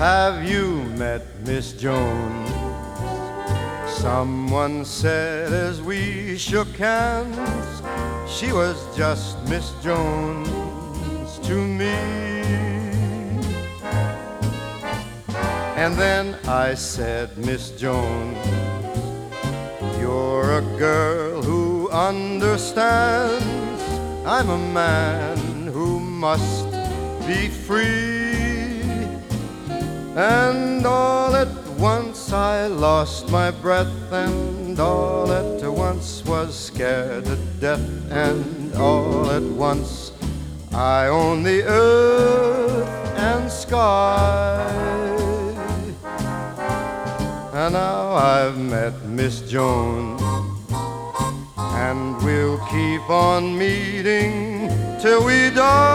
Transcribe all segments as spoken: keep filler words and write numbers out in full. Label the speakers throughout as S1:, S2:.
S1: Have you met Miss Jones? Someone said as we shook hands, she was just Miss Jones to me. And then I said, Miss Jones, you're a girl who understands I'm a man who must be free. And all at once I lost my breath, and all at once was scared to death, and all at once I own the earth and sky. And now I've met Miss Jones, and we'll keep on meeting till we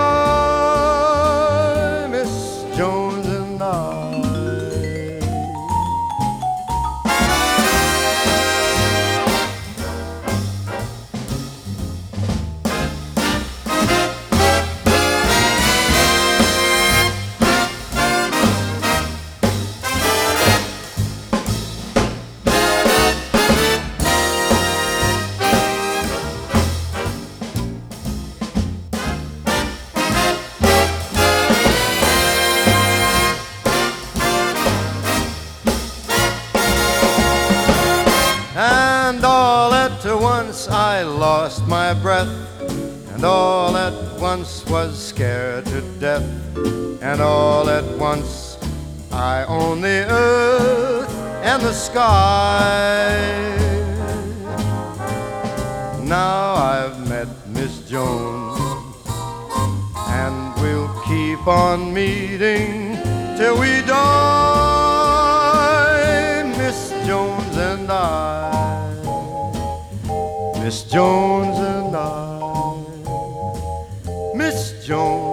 S1: die, Miss Jones and I. And all at once I lost my breath, and all at once was scared to death, and all at once I own the earth and the sky. Now I've met Miss Jones, and we'll keep on meeting till we die, Miss Jones and I. Miss Jones and I, Miss Jones.